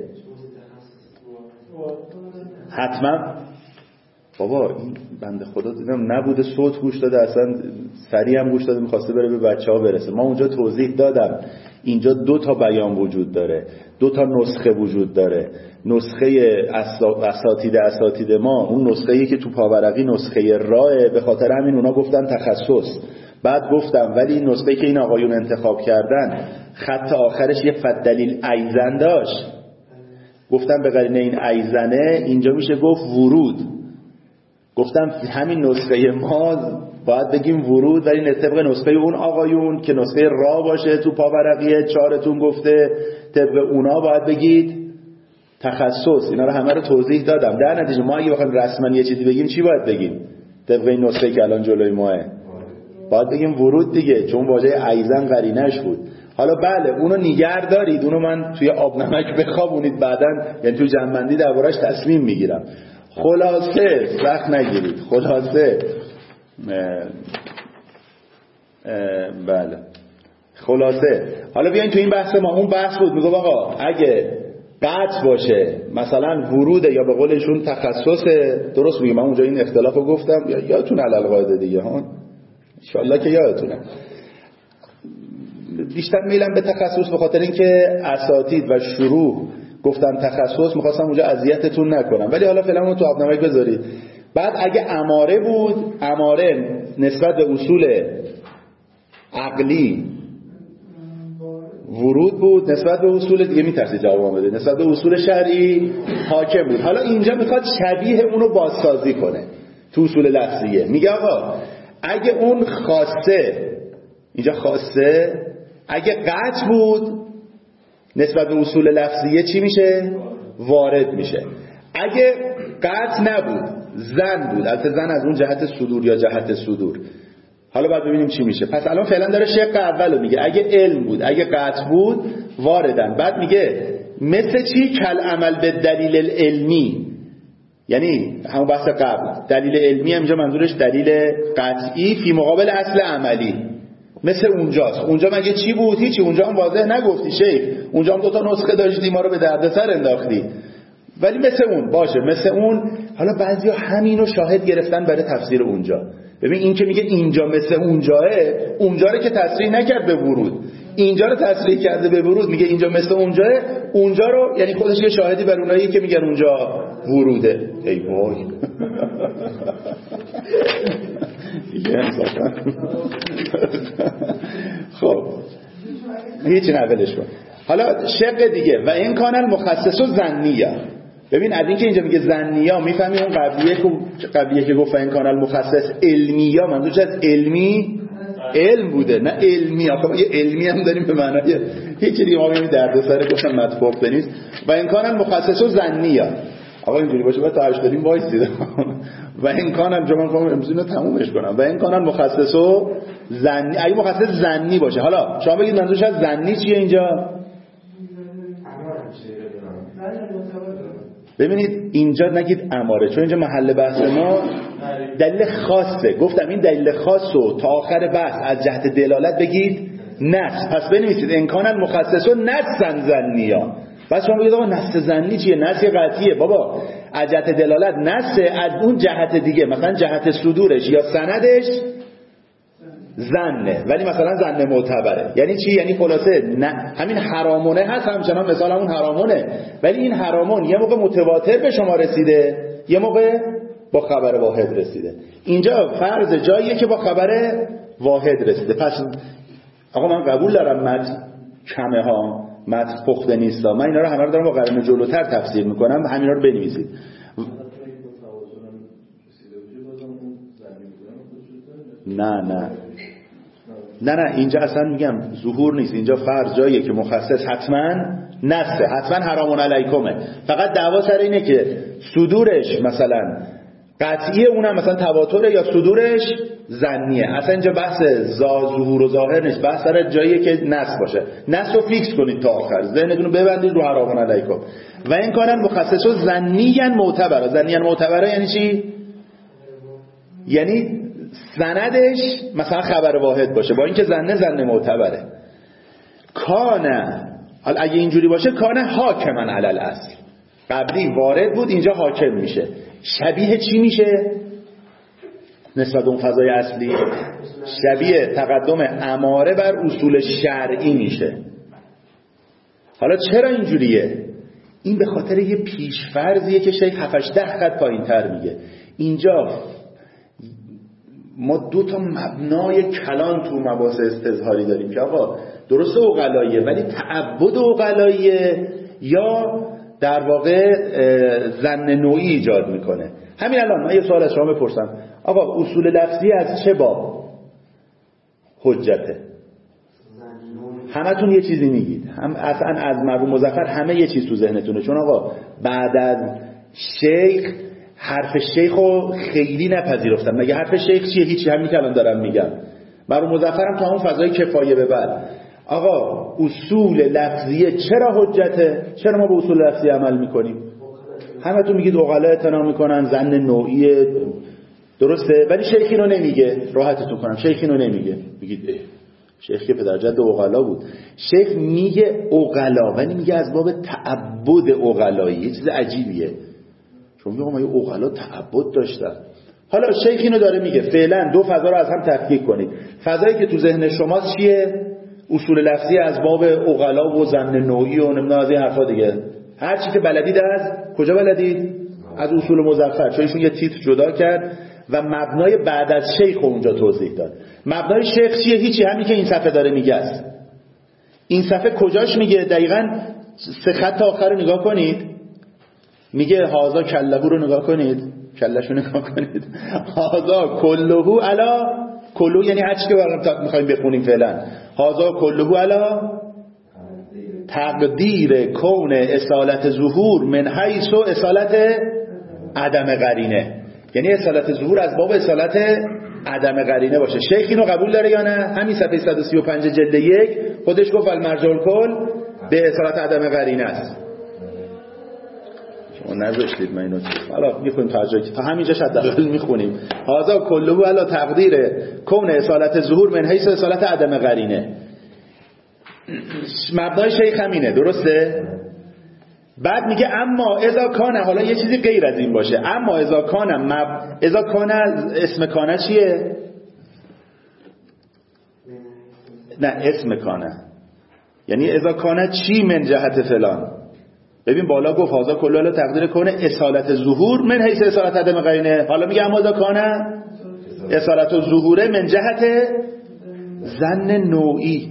حتما بابا این بنده خدا دیدم نبوده صوت گوش داده، اصلا سریع هم گوش داده میخواسته بره به بچه ها برسه. ما اونجا توضیح دادم اینجا دو تا بیان وجود داره، دو تا نسخه وجود داره. نسخه اساتید اساتید ما اون نسخه‌ای که تو پاورقی نسخه راه، به خاطر همین اونا گفتن تخصص. بعد گفتم ولی این نسخه‌ای که این آقایون انتخاب کردن خط آخرش یه فدلیل ایزن داشت، گفتم به قرینه این ایزنه اینجا میشه گفت ورود. گفتم همین نسخه ما باید بگیم ورود، ولی طبق نسخه اون آقایون که نسخه را باشه تو پاورقیه چارتون گفته طبق اونا باید بگید تخصص. اینا رو همه رو توضیح دادم. در نتیجه ما اگه بخوایم رسما یه چیزی بگیم چی باید بگیم؟ طبق این نسخه که الان جلوی ماه باید بگیم ورود دیگه، چون واژه ایزن قرینش بود. حالا بله اونو نگه دارید، اونو من توی آب نمک بخوابونید بعداً، یعنی توی جنبندی دربارش تصمیم میگیرم. خلاصه وقت نگیرید. خلاصه اه اه بله خلاصه حالا بیاین تو این بحث ما. اون بحث بود میگه آقا اگه قطع باشه مثلا وروده یا به قولشون تخصصه، درست میگم من اونجا این اختلافو گفتم یا یادتون علل قاعده دیگه ها، ان شاءالله که یادتونه. بیشتر میلم به تخصص به خاطر اینکه اساتید و شروع گفتم تخصص، میخواستم اونجا اذیتتون نکنم، ولی حالا فعلا اون تو آب نمک بذارید. بعد اگه اماره بود، اماره نسبت به اصول عقلی ورود بود، نسبت به اصول دیگه میترسید جواب بده، نسبت به اصول شرعی حاکم بود. حالا اینجا میخواد شبیه اونو بازسازی کنه تو اصول لفظیه. میگه آقا اگه اون خاصه، اینجا خاصه اگه قطع بود نسبت به اصول لفظیه چی میشه؟ وارد میشه. اگه قطع نبود زن بود، البته زن از اون جهت صدور یا جهت صدور، حالا باید ببینیم چی میشه. پس الان فعلا داره شق اولو میگه اگه علم بود اگه قطع بود واردن. بعد میگه مثل چی؟ کل عمل به دلیل العلمی، یعنی همون بحث قبل. دلیل علمی هم اینجا منظورش دلیل قطعی فی مقابل اصل عملی، مثل اونجاست. اونجا مگه چی بود؟ هیچی. اونجا هم واضح نگفتی شیخ، اونجا هم دوتا نسخه داشتی ما رو به دردسر انداختی، ولی مثل اون باشه، مثل اون. حالا بعضیا همینو شاهد گرفتن برای تفسیر اونجا. ببین این که میگه اینجا مثل اونجاه، اونجا رو که تصریح نکرد به ورود، اینجا رو تصریح کرده به ورود. میگه اینجا مثل اونجاه، اونجا رو یعنی خودش یه شاهدی بر اونایی که میگن اونجا وروده. ای وای دیگه انصافا خب هیچی نولش کن. حالا شق دیگه و این کانال مخصص و ظنیه. ببین از این که اینجا میگه ظنیه میفهمی اون قبلیه که قبلیه که گفت این کانال مخصص علمیه منظورش از علمی علم بوده نه علمی. آخه یه علمی هم داریم به معنای هیچ دیگه ما میگیم دردسر گفتم مطبوع بنویس. و این کانال مخصص و ظنیه. آقا اینجوری باشه بعد تا هشت داریم وایسید و این کانال جو من خواهم امروز اینو تمومش کنم. و این کانال مخصص و ظنی، اگه مخصص ظنی باشه، حالا شما بگید منظورش از ظنی چیه اینجا؟ ببینید اینجا نگید اماره، چون اینجا محل بحث ما دلیل خاصه. گفتم این دلیل خاصو تا آخر بحث از جهت دلالت بگید نص. پس بنویسید امکان المخصص و نص ظنیه. بس شما بگید آقا نص ظنی چیه؟ نص قطعیه. بابا از جهت دلالت نص، از اون جهت دیگه مثلا جهت صدورش یا سندش زنه، ولی مثلا زن معتبره. یعنی چی؟ یعنی خلاصه نه همین حرامونه هست، همچنان مثال همون حرامونه، ولی این حرامون یه موقع متواتر به شما رسیده، یه موقع با خبر واحد رسیده. اینجا فرض جاییه که با خبر واحد رسیده. پس آقا من قبول دارم متن کمه ها، متن پخته نیست، من اینا رو همه رو دارم با قرن جلوتر تفسیر میکنم، همینا رو بنویسید. نه نه نه نه اینجا اصلا میگم ظهور نیست. اینجا فرض جاییه که مخصص حتما نصه، حتما حرامون علیکمه. فقط دعوا سر اینه که صدورش مثلا قطعیه، اونم مثلا تواتره، یا صدورش ظنیه. اصلا اینجا بحث ظهور و ظاهر نیست، بحث سر جاییه که نص باشه. نص رو فیکس کنید تا آخر، ذهنتون رو ببندید رو حرامون علیکم. و این کانن مخصص و ظنیاً معتبره. ظنیاً معتبره یعنی چی؟ یعنی سندش مثلا خبر واحد باشه، با اینکه زنه زنه معتبره. کانه، حالا اگه اینجوری باشه کانه حاکمن علی الاصل، قبلی وارد بود اینجا حاکم میشه. شبیه چی میشه نسبت اون فضای اصلی؟ شبیه تقدم اماره بر اصول شرعی میشه. حالا چرا اینجوریه؟ این به خاطر یه پیشفرضیه که شیخ هفتش ده خط پایین تر میگه. اینجا ما دو تا مبنای کلان تو مباحث استظهاری داریم که آقا درست عقلاییه ولی تعبد عقلاییه یا در واقع ظن نوعی ایجاد میکنه. همین الان من یه سوال از شما بپرسم، آقا اصول لفظی از چه باب حجته؟ همتون یه چیزی میگید، هم اصلا از مرحوم مظفر همه یه چیز تو ذهنتونه، چون آقا بعد از شیخ حرف شیخو خیلی نپذیرفتن. مگه حرف شیخ چیه؟ هیچی، همین که الان دارم میگم. مرحوم مظفرم تو همون فضای کفایه ببر. آقا اصول لفظیه چرا حجته؟ چرا ما به اصول لفظی عمل میکنیم؟ همتون میگید عقلا اعتنا میکنن، ظن نوعیه، درسته؟ ولی شیخ اینو نمیگه. راحتتون کنم شیخ اینو نمیگه. میگید اه شیخ که پدر جد عقلا بود. شیخ میگه عقلا ولی میگه از باب تعبد عقلایی. یه چیز عجیبیه، چون میگه ما یه عقلا تعبد داشتن. حالا شیخ اینو داره میگه فعلا دو فضا رو از هم تفکیک کنید. فضایی که تو ذهن شماست چیه؟ اصول لفظی از باب عقلا و ظن نوعی و نمیدونم از این حرفا دیگه. هر چی که بلدید از کجا بلدید؟ از اصول مظفر. چون ایشون یه تیتر جدا کرد و مبنای بعد از شیخ اونجا توضیح داد. مبنای شیخ چیه؟ هیچی، همین که این صفحه داره میگه است. این صفحه کجاش میگه؟ دقیقاً سه خط آخر رو نگاه کنید. میگه هازا کلهو رو نگاه کنید، کلهشو نگاه کنید. هازا کلهو علا، کلهو یعنی هر چی که برام میخوایم بخونیم فعلا. هازا کلهو علا تقدیر کون اصالت ظهور من حیث و اصالت عدم قرینه. یعنی اصالت ظهور از باب اصالت عدم قرینه باشه. شیخ اینو قبول داره یا نه؟ همین صفحه صد و سی و پنج جلد یک خودش گفت المرجع الکل به اصالت عدم قرینه است. شما نذاشتید من اینو حالا میخونیم تا جایی تا همینجا حداقل میخونیم. هذا کله علی تقدیر کون اصالت ظهور من حیث اصالت عدم قرینه. مبنای شیخ همینه، درسته؟ بعد میگه اما اذا کان، حالا یه چیزی غیر از این باشه، اما اذا کان مب... اذا کان اسم کانه چیه؟ نه اسم کانه یعنی اذا کانه چی من جهت فلان. ببین بالا گفت هازا کلاله تقدیر کنه اصالت ظهور من حیث اصالت عدم قرینه. حالا میگه اما اذا کانه اصالت ظهوره من جهت ظن نوعی.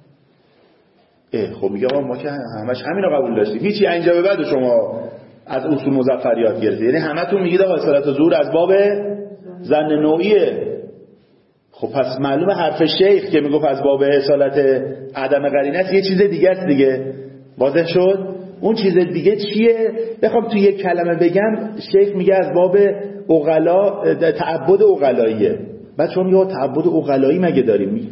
خب میگه ما که همش همین رو قبول داشتیم، هیچی اینجا به بعد شما از اصول مظفر یاد گرفتید. یعنی همتون میگید آقا اصالت ظهور از باب ظن نوعیه. خب پس معلومه حرف شیخ که میگفت از باب اصالت عدم قرینه است یه چیز دیگه است دیگه. واضح شد؟ اون چیز دیگه چیه؟ بخوام تو یک کلمه بگم، شیخ میگه از باب عقلا، تعبد عقلاییه. بعد شما میگه تعبد عقلایی مگه داریم؟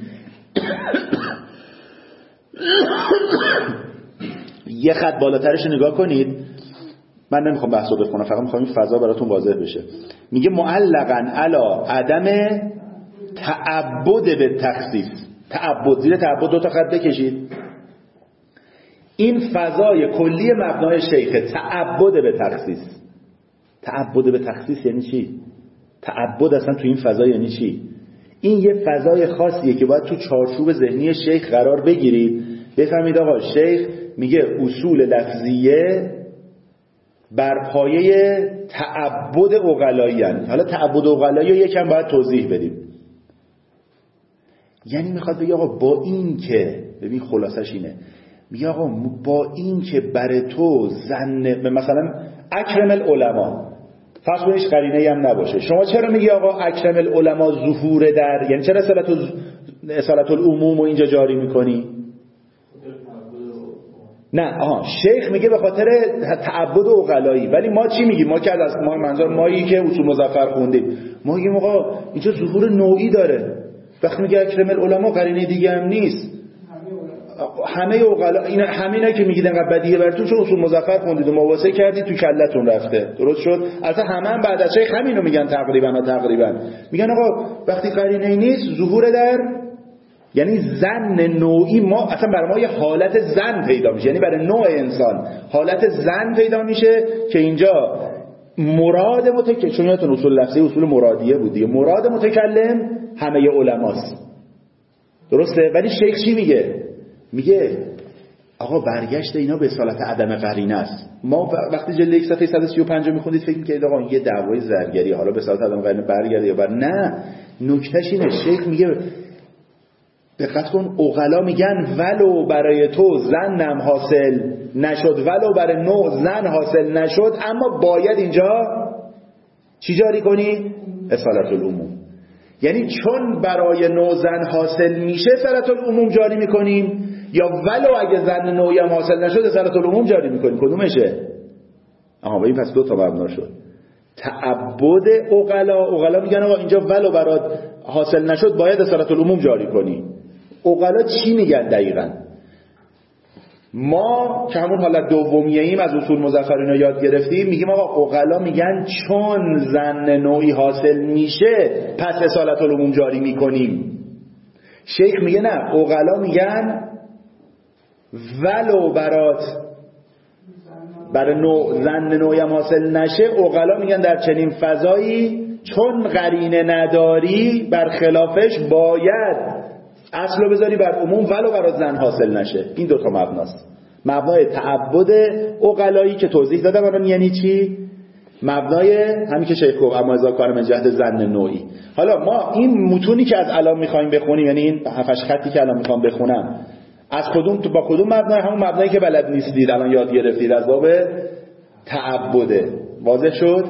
یه خط بالاترش نگاه کنید. من نمیخوام بحثو بخونم، فقط میخوام این فضا براتون واضح بشه. میگه معلقاً علی عدم تعبد به تخصیص. تعبد، زیر تعبد دو تا خط بکشید. این فضای کلی مبنای شیخه، تعبد به تخصیص. تعبد به تخصیص یعنی چی؟ تعبد اصلا تو این فضا یعنی چی؟ این یه فضای خاصیه که باید تو چارچوب ذهنی شیخ قرار بگیرید. بفهمید آقا شیخ میگه اصول لفظیه بر پایه تعبد عقلایی هستند. حالا تعبد عقلایی رو یکم باید توضیح بدیم. یعنی میخواد بگه آقا با این که، ببین خلاصش اینه، میگه آقا با این که بر تو زن مثلا اکرم العلماء فرض کنیش قرینه‌ای هم نباشه، شما چرا میگی آقا اکرم العلماء ظهور در، یعنی چرا اصالت اصالت العموم رو اینجا جاری میکنی؟ نه آها شیخ میگه به خاطر تعبد عقلایی. ولی ما چی میگیم؟ ما که از ما منظور مایی که اصول مظفر خوندیم، ما میگیم آقا اینجا ظهور نوعی داره. وقتی میگه اکرم العلماء قرینه دیگه هم نیست. همه اوغلا اینا همینا که میگید انقدر بدیه براتون چون اصول مظفر خوندید و مواسه کردید تو کلتون رفته. درست شد؟ البته همه هم بعد از شیخ همینو میگن تقریبا ها تقریبا میگن آقا وقتی قرینه نیست ظهور در یعنی زن نوعی ما اصلا برای ما یه حالت زن پیدا میشه، یعنی برای نوع انسان حالت زن پیدا میشه که اینجا مراد متکلم، چون یادتون اصول لفظی اصول مرادیه بود دیگه، مراد متکلم همه علماست. درسته؟ ولی شیخ چی میگه؟ میگه آقا برگشت اینا به اصالت عدم قرینه است. ما وقتی جلد یک صفحه صد و سی و پنج میخوندید فکر میکنید آقا یه دعوای زرگری حالا به اصالت عدم قرینه برگرده یا بر نه، نکتهش اینه. شیخ میگه دقت کن، عقلا میگن ولو برای تو زنم حاصل نشد، ولو برای نوع زن حاصل نشد، اما باید اینجا چی جاری کنی؟ اصالت العموم. یعنی چون برای نوع زن حاصل میشه اصالت العموم جاری میکنیم، یا ولو اگه زن نوعی هم حاصل نشد اصالت العموم جاری میکنیم. کدومشه؟ آها با این پس دو تا مبنا شد. تعبد عقلا، عقلا میگن آقا اینجا ولو برات حاصل نشد باید اصالت العموم جاری کنی. عقلا چی میگن دقیقاً؟ ما که همون حالت دومیه ایم از اصول مظفر اینا یاد گرفتیم، میگیم آقا عقلا میگن چون زن نوعی حاصل میشه پس اصالت العموم جاری میکنیم. شیخ میگه نه، عقلا میگن ولو برات برای نوع زن نوعی هم حاصل نشه، عقلا میگن در چنین فضایی چون قرینه نداری برخلافش باید اصلو بذاری بر عموم ولو برات زن حاصل نشه. این دوتا مبناست. مبنای تعبد عقلایی که توضیح دادم الان یعنی چی؟ مبنای همین که شیخ گفت اما اذا کان من جهت زن نوعی. حالا ما این متونی که از الان میخوایم بخونیم، یعنی این هفت خطی که الان میخوام بخونم، از کدوم تو با کدوم مبنای؟ همون مبنایی که بلد نیستید الان یاد گرفتید از باب تعبده. واضح شد؟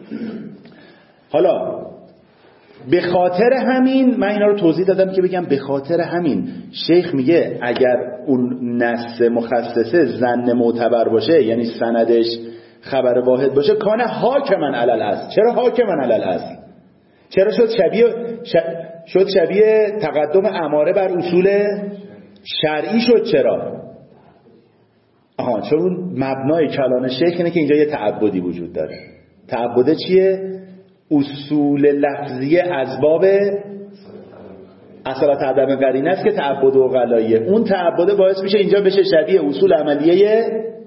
حالا به خاطر همین من اینا رو توضیح دادم که بگم به خاطر همین شیخ میگه اگر اون نص مخصصه زن معتبر باشه، یعنی سندش خبر واحد باشه، کان حاکمن علل اصل. چرا حاکمن علل اصل؟ چرا شد شبیه ش... شد شبیه تقدم اماره بر اصول شرعی شد؟ چرا؟ آها چون مبنای کلام شیخ اینه که اینجا یه تعبدی وجود داره. تعبده چیه؟ اصول لفظیه از باب اصالت عدم قرینه است که تعبد عقلاییه. اون تعبد باعث میشه اینجا بشه شبیه اصول عملیه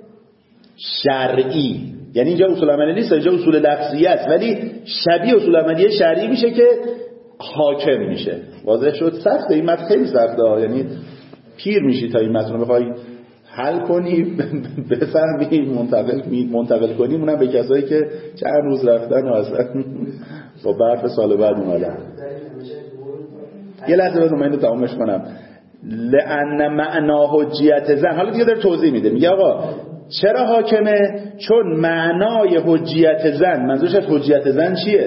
شرعی. یعنی اینجا اصول عملیه نیست، اینجا اصول لفظیه است، ولی شبیه اصول عملیه شرعی میشه که حاکم میشه. واضح شد؟ سخته این متن، خیلی سخته، یعنی پیر میشی تا این متن رو بخوای حل کنی بفهمی منتقل منتقل کنی. اونم به کسایی که چند روز رفتن و اصلا با برف سال بعد اومدن. یه لحظه بذار من اینو تمامش کنم. لأن معنا حجیت زن، حالا دیگه داره توضیح میده، میگه آقا چرا حاکمه؟ چون معنای حجیت زن، منظورش از حجیت زن چیه؟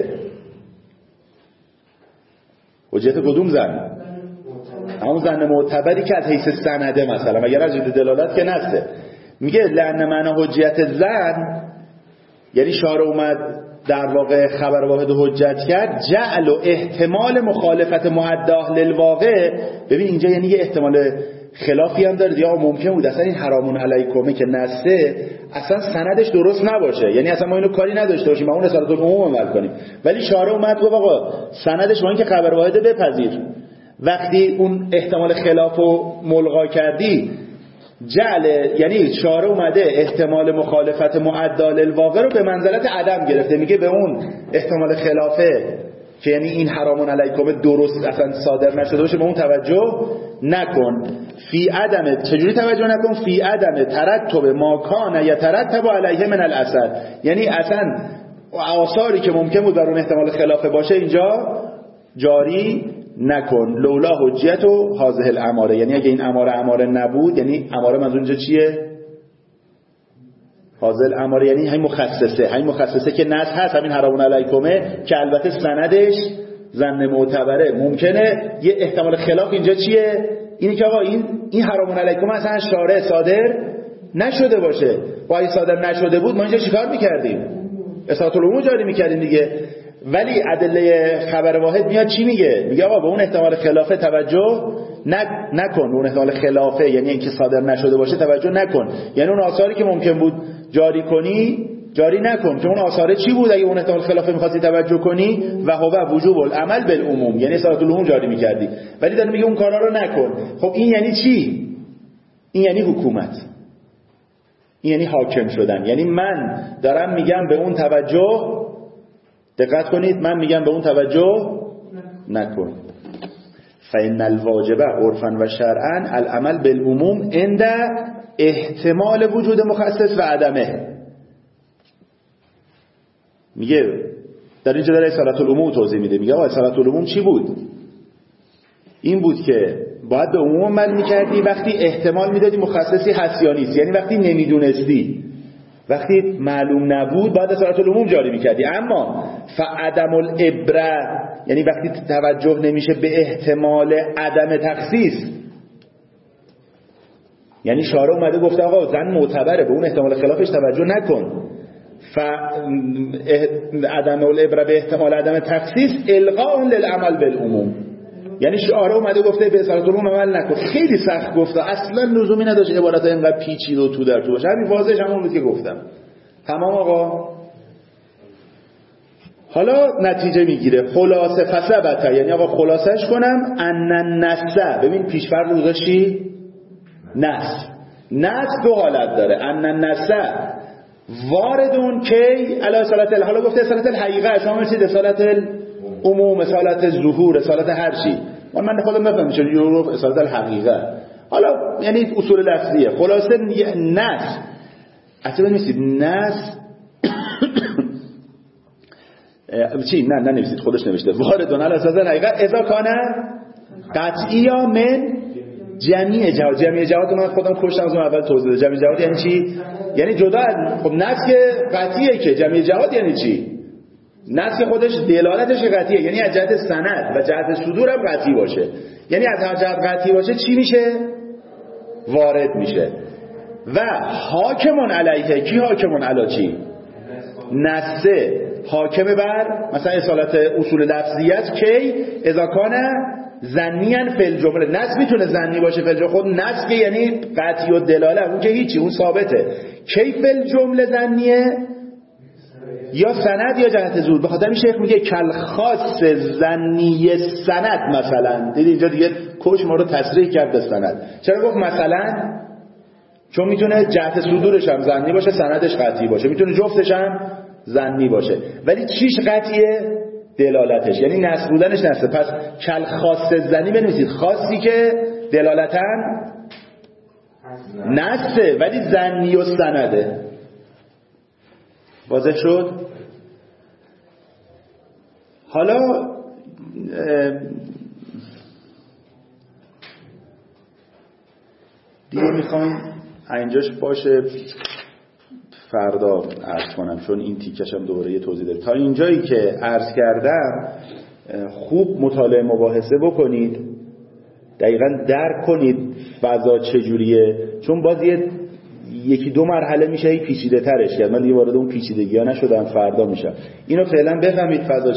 حجیت کدوم زن؟ همون زن معتبری که از حیث سنده مثلا، اگر از جد دلالت که نسته. میگه لأن معنا حجیت زن، یعنی شارع اومد در واقع خبر واحد حجت کرد، جعل و احتمال مخالفت معداه للواقع. ببین اینجا یعنی یه احتمال خلافی هم داره، یا ممکن بود اصلا این حرامون علیکمه که نسته اصلا سندش درست نباشه، یعنی اصلا ما اینو کاری نداشته باشیم، ما اون رسالت العموم عمل کنیم. ولی شارع اومد گفت آقا سندش با اینکه خبر واحد بپذیر. وقتی اون احتمال خلافو ملغا کردی، جعل یعنی شارع اومده احتمال مخالفت معدل للواقع رو به منزلت عدم گرفته. میگه به اون احتمال خلافه که یعنی این حرامون علیکم درست اصلا صادر نشده باشه به اون توجه نکن. فی عدم، چجوری توجه نکن؟ فی عدم ترتب ما کان یترتب علیه من الاثر، یعنی اصلا آثاری که ممکن بود در اون احتمال خلافه باشه اینجا جاری نکن. لولا حجیت و هذه الاماره، یعنی اگه این اماره اماره نبود، یعنی اماره منظور اینجا چیه؟ هذه الاماره یعنی همین مخصصه، همین مخصصه که نص هست، همین حرامون علیکمه که البته سندش زن معتبره. ممکنه یه احتمال خلاف اینجا چیه؟ اینی که آقا این این حرامون علیکمه اصلا شارع صادر نشده باشه. با این صادر نشده بود ما اینجا چیکار میکردیم؟ اصالت العموم جاری میکردیم دیگه. ولی ادله خبر واحد میاد چی میگه؟ میگه آقا به اون احتمال خلافه توجه نکن، اون احتمال خلافه یعنی اینکه صادر نشده باشه توجه نکن، یعنی اون آثاری که ممکن بود جاری کنی جاری نکن، چون اون آثار چی بود اگه اون احتمال خلافه می‌خواستی توجه کنی؟ و هو وجوب العمل بالعموم، یعنی صلاة العموم جاری می‌کردی، ولی داره میگه اون کارا رو نکن. خب این یعنی چی؟ این یعنی حکومت، این یعنی حاکم شدن. یعنی من دارم میگم به اون توجه، دقت کنید، من میگم به اون توجه نکن. فإن الواجب عرفا و شرعا العمل بالعموم عند احتمال وجود مخصص و عدمه. میگه در اینجا داره صلاة العموم توضیح میده. میگه آقا صلاة العموم چی بود؟ این بود که باید به عموم عمل میکردی وقتی احتمال میدادی مخصصی هست یا نیست، یعنی وقتی نمیدونستی، وقتی معلوم نبود باید صلاة العموم جاری میکردی. اما فعدم العبره، یعنی وقتی توجه نمیشه به احتمال عدم تخصیص، یعنی شارع اومده گفته آقا زن معتبره، به اون احتمال خلافش توجه نکن، ف عدم العبره به احتمال عدم تخصیص الغاء للعمل بالعموم، یعنی شارع اومده گفته به صلاة العموم عمل نکن. خیلی سخت گفته، اصلا لزومی نداشت عبارت اینقدر پیچیده و تو در تو باشه، همین واضحش همون بود که گفتم. تمام آقا. حالا نتیجه میگیره خلاصه فثبت، یعنی آقا خلاصش کنم ان النص، ببین پیشفرض رو گذاشتی نص. نص دو حالت داره، ان النص واردون کی علی صلات، حالا گفته صلات الحقیقه، شما میگید صلات العموم، صلات ظهور، صلات هر چی، من خودم نفهمم چون یورو صلات الحقیقه، حالا یعنی اصول لفظیه. خلاصه نص اصلا نیست، نص چی؟ نه نه نویسید، خودش نوشته واردون علی صلات الحقیقه اذا کان قطعی من جمعی جهات. جمعی جهات من خودم کشتم از اون اول توضیح دادم. جمعی جهات یعنی چی؟ یعنی جدا، خب نص که قطعیه، که جمعی جهات یعنی چی؟ نص که خودش دلالتش قطعیه، یعنی از جهت سند و جهت صدور هم قطعی باشه، یعنی از هر جهت قطعی باشه چی میشه؟ وارد میشه. و حاکمون علیه، کی حاکمون علی چی؟ نصه حاکم بر مثلا اصالت اصول لفظیت کی؟ اذا کان ظنیان فی الجمله. نص میتونه ظنی باشه فی الجمله، خود نص که یعنی قطعی و دلاله، اون که هیچی، اون ثابته. کی فی الجمله ظنیه؟ یا سند یا جهت ظهور. به خاطر این شیخ میگه کل خاص ظنی سند مثلا. دیدی اینجا دیگه کوچ ما رو تصریح کرد به سند. چرا گفت مثلا؟ چون میتونه جهت صدورش هم ظنی باشه، سندش قطعی باشه، میتونه جفتش هم ظنی باشه، ولی چیش قطعیه؟ دلالتش، یعنی نص بودنش نصه. پس کل خاص ظنی بنویسید، خاصی که دلالتاً نصه ولی ظنی و سنده. واضح شد؟ حالا دیگه میخوام اینجاش باشه، فردا عرض کنم، چون این تیکش هم دوباره یه توضیح داره. تا اینجایی که عرض کردم خوب مطالعه مباحثه بکنید، دقیقاً درک کنید فضا چجوریه، چون باز یه یکی دو مرحله میشه پیچیده ترش کرد. من دیگه وارد اون پیچیدگی ها نشدم، فردا میشم. اینو فعلا بفهمید فضا